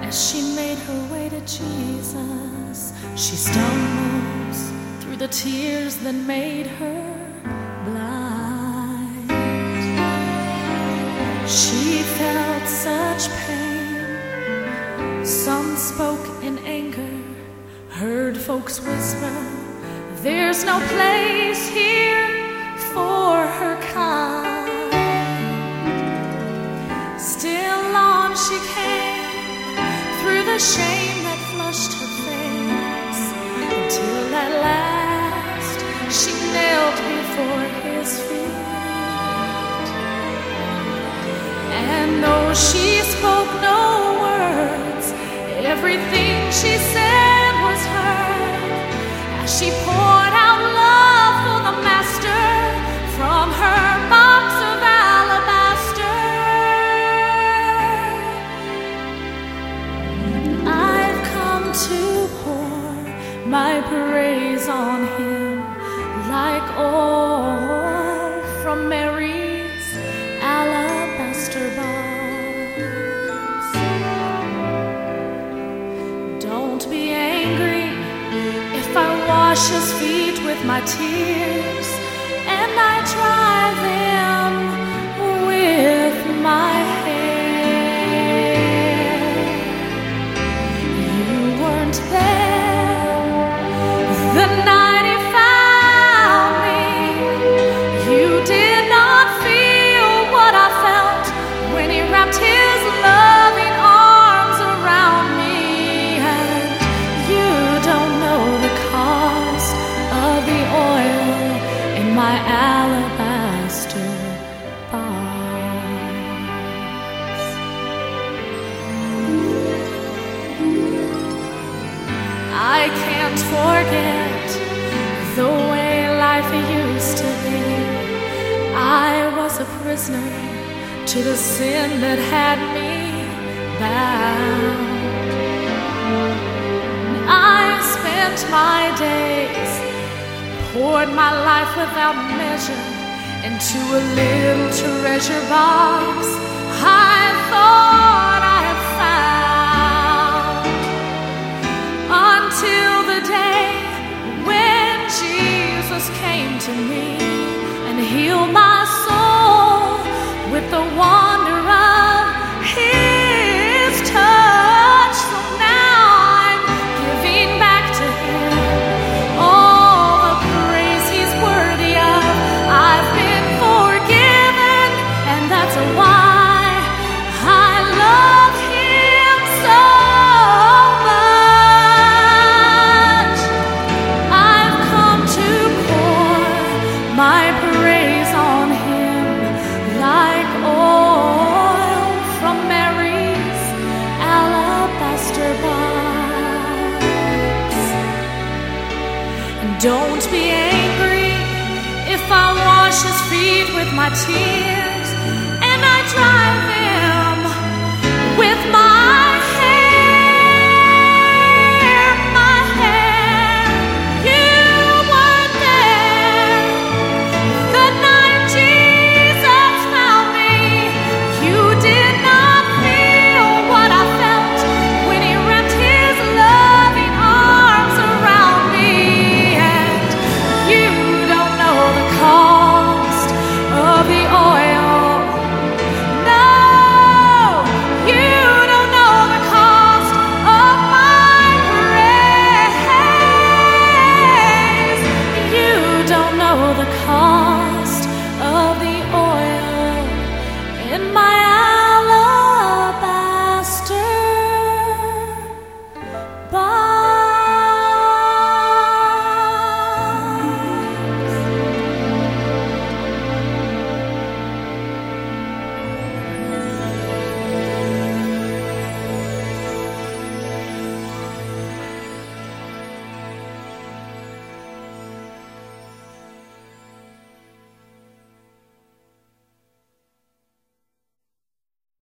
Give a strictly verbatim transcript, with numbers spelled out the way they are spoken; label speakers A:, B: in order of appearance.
A: As she made her way to Jesus, she stumbles through the tears that made her blind. She felt such pain. Some spoke in anger, heard folks whisper, "There's no place here for her kind." Still on she came, through the shame that flushed her face, until at last she knelt before his feet. And though she spoke no words, everything she said was heard, as she poured out love for the Master from her box of alabaster. I've come to pour my praise on him like oil from Mary's alabaster box. Don't be angry if I wash his feet with my tears and I dry them with my hair. You weren't there the night he found me. You did not feel what I felt when he wrapped his loving arms around me. And you don't know the cost of the oil in my alabaster box. I can't forget the way life used to be. I was a prisoner to the sin that had me bound. I spent my days, poured my life without measure into a little treasure box I thought I had found, until the day when Jesus came to me and healed my soul with the wonder of his touch. So now I'm giving back to him all the praise he's worthy of. I've been forgiven, and that's why I love him so much. I've come to pour my praise on him like oil from Mary's alabaster box. And don't be angry if I wash his feet with my tears